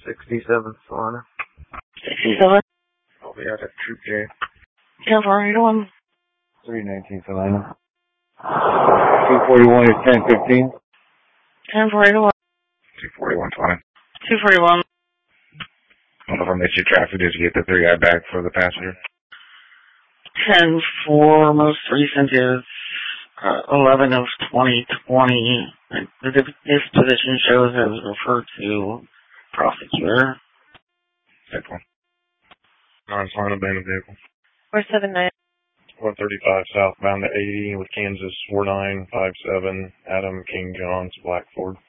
67 Salina. 67? I'll be out at Troop J. 10-481. 319 Salina. 241 is 1015. 10-481. 241 Salina. 241. One of them that you traffic, did you get the 3 guy back for the passenger? 10-4, most recent is 11 of 2020. The disposition shows as referred to prosecutor. Next one. 9 Salina, abandoned vehicle. 479. 135 southbound to 80 with Kansas 4957, Adam King Johns, Black Ford.